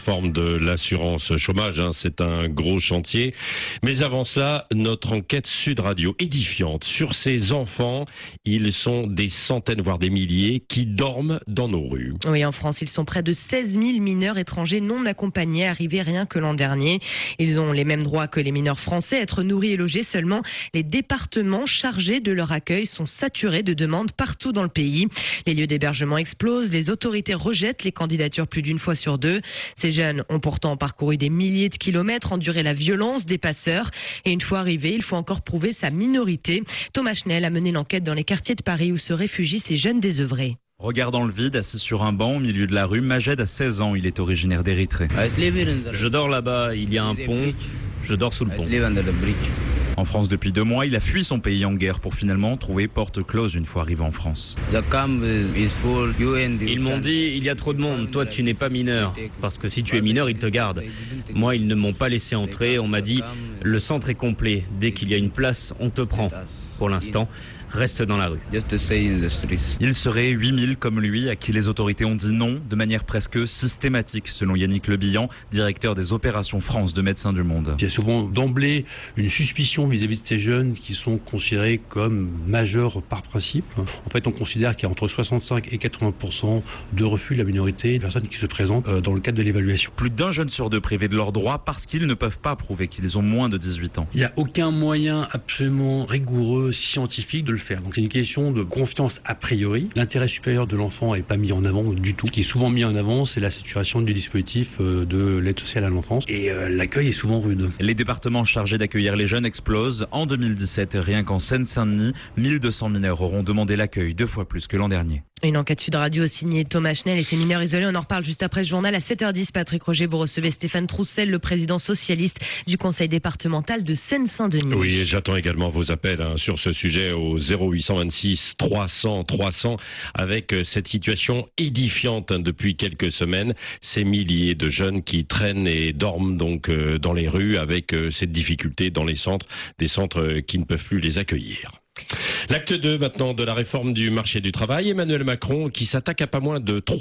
Forme de l'assurance chômage, c'est un gros chantier. Mais avant cela, notre enquête Sud Radio édifiante sur ces enfants. Ils sont des centaines, voire des milliers, qui dorment dans nos rues. Oui, en France, ils sont près de 16 000 mineurs étrangers non accompagnés arrivés rien que l'an dernier. Ils ont les mêmes droits que les mineurs français, être nourris et logés. Seulement, les départements chargés de leur accueil sont saturés de demandes partout dans le pays. Les lieux d'hébergement explosent, les autorités rejettent les candidatures plus d'une fois sur deux. Ces jeunes ont pourtant parcouru des milliers de kilomètres, enduré la violence des passeurs. Et une fois arrivés, il faut encore prouver sa minorité. Thomas Schnell a mené l'enquête dans les quartiers de Paris où se réfugient ces jeunes désœuvrés. Regardant le vide, assis sur un banc au milieu de la rue, Majed a 16 ans, il est originaire d'Érythrée. Je dors là-bas, il y a un pont, je dors sous le pont. En France depuis 2 mois, il a fui son pays en guerre pour finalement trouver porte close une fois arrivé en France. Ils m'ont dit, il y a trop de monde, toi tu n'es pas mineur, parce que si tu es mineur, ils te gardent. Moi, ils ne m'ont pas laissé entrer, on m'a dit, le centre est complet, dès qu'il y a une place, on te prend. Pour l'instant, reste dans la rue. Il serait 8000 comme lui à qui les autorités ont dit non de manière presque systématique, selon Yannick Lebihan, directeur des opérations France de Médecins du Monde. Il y a souvent d'emblée une suspicion vis-à-vis de ces jeunes qui sont considérés comme majeurs par principe. En fait, on considère qu'il y a entre 65 et 80% de refus de la minorité des personnes qui se présentent dans le cadre de l'évaluation. Plus d'un jeune sur 2 privés de leurs droits parce qu'ils ne peuvent pas prouver qu'ils ont moins de 18 ans. Il n'y a aucun moyen absolument rigoureux, scientifique de le faire. Donc c'est une question de confiance a priori. L'intérêt supérieur de l'enfant n'est pas mis en avant du tout. Ce qui est souvent mis en avant, c'est la saturation du dispositif de l'aide sociale à l'enfance. Et l'accueil est souvent rude. Les départements chargés d'accueillir les jeunes explosent. En 2017, rien qu'en Seine-Saint-Denis, 1200 mineurs auront demandé l'accueil 2 fois plus que l'an dernier. Une enquête Sud Radio signée Thomas Schnell et ses mineurs isolés. On en reparle juste après ce journal à 7h10. Patrick Roger, vous recevez Stéphane Troussel, le président socialiste du conseil départemental de Seine-Saint-Denis. Oui, et j'attends également vos appels sur ce sujet au 0826 300 300 avec cette situation édifiante depuis quelques semaines. Ces milliers de jeunes qui traînent et dorment donc dans les rues avec cette difficulté dans les centres, des centres qui ne peuvent plus les accueillir. L'acte 2 maintenant de la réforme du marché du travail. Emmanuel Macron qui s'attaque à pas moins de